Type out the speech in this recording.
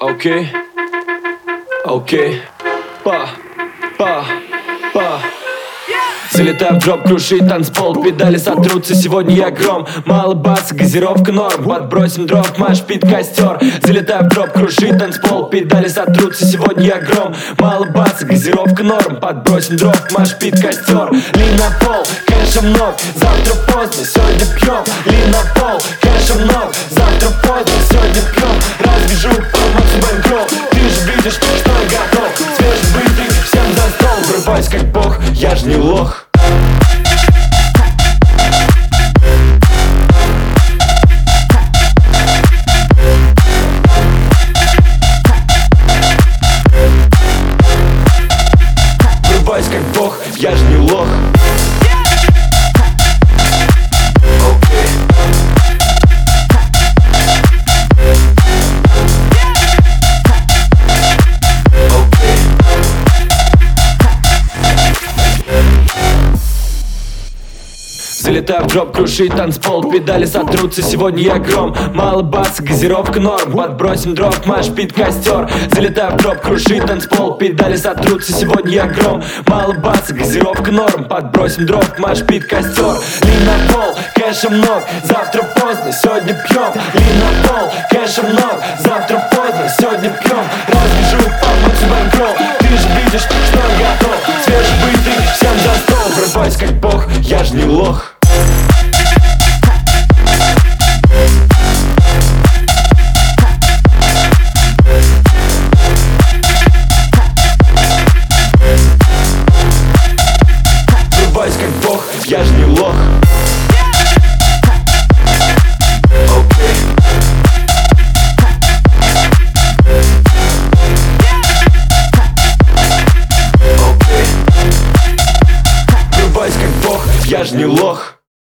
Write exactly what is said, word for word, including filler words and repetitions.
Окей, окей, па, па, па. Залетаю в дроп, крушит танцпол, педали сотрутся, сегодня я гром. Мало баса, газировка норм, подбросим дров, маш пит костер. Залетаю в дроп, крушит танцпол, педали сотрутся, сегодня я гром. Мало баса, газировка норм, подбросим дров, маш пит костер. Лин на пол, кэша много, завтра поздно, сегодня пьем. Лин на пол, кэша много, завтра поздно, сегодня пьем. Разбежу по Максу Бэнкролл, ты же видишь, что я готов. Свежебытый, всем за стол, врываюсь как бог, я ж не лох. Врываюсь как бог, я ж не лох. Залетаю в дроп, крушит танцпол, педали сотрутся, сегодня я гром. Мало баса, газировка норм, подбросим дров, маш пит костер. Залетаю в дроп, крушит танцпол, педали сотрутся, сегодня я гром. Мало баса, газировка норм, подбросим дров, маш пит костер. Лин на пол, кэша много, завтра поздно, сегодня пьем. Лин на пол, кэша много, завтра поздно, сегодня пьем. Разбежу по Максу Бэнкролл, ты же видишь, что я готов. Свежебытый, всем за стол, врываюсь как бог, я ж не лох. Врываюсь как бог, я ж не лох. Окей. Окей. Врываюсь как бог, я ж не лох.